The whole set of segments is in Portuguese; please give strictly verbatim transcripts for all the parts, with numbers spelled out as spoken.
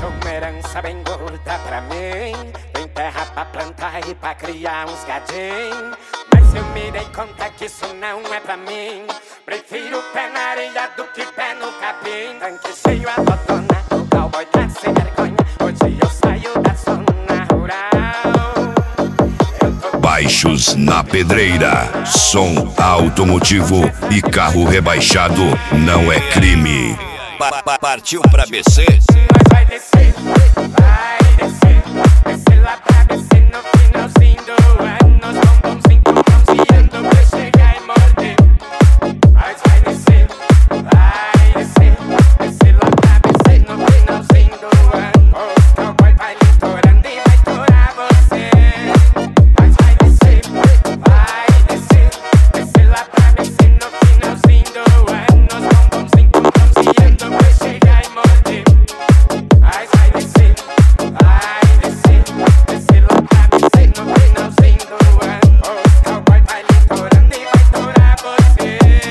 Deixa uma herança bem gorda pra mim. Tem terra pra plantar e pra criar uns gadinhos. Mas eu me dei conta que isso não é pra mim. Prefiro pé na areia do que pé no capim. Tanque cheio a totona, o cowboy tá sem vergonha. Hoje eu saio da zona rural. Baixos na Pedreira. Som automotivo e carro rebaixado não é crime. Pa -pa Partiu pra B C. Nós vai descer, vai descer, descer lá pra B C no finalzinho do ano. Os bombonzinhos tão bronzeando pra chegar e morder. Nós vai descer, vai descer, descer lá pra B C no finalzinho do ano. Os cowboy vai litorando e vai torar você. Nós vai descer, vai descer, descer lá pra B C no finalzinho do ano. Os bombonzinhos tão bronzeando pra chegar e morder. Nós vai descer, vai descer, descer lá pra B C no finalzinho do ano. Os cowboy vai litorando e vai torar você.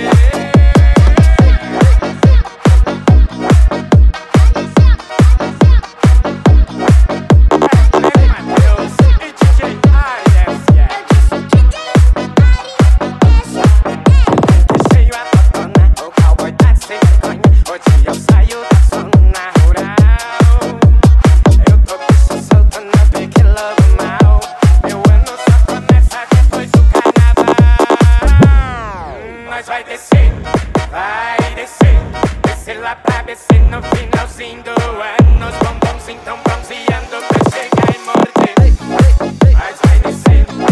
Matheus e D J Arias, yeah. Cheio a totona, o cowboy tá sem vergonha. Hoje eu saio da zona rural. Eu tô bicho solto no pique lobo mal. Meu ano só começa depois do carnaval. Nós vai descer, vai descer, descer lá pra B C no finalzinho do ano. Os bombonzinhos tão bronzeando pra chegar e morder. Nós vai descer,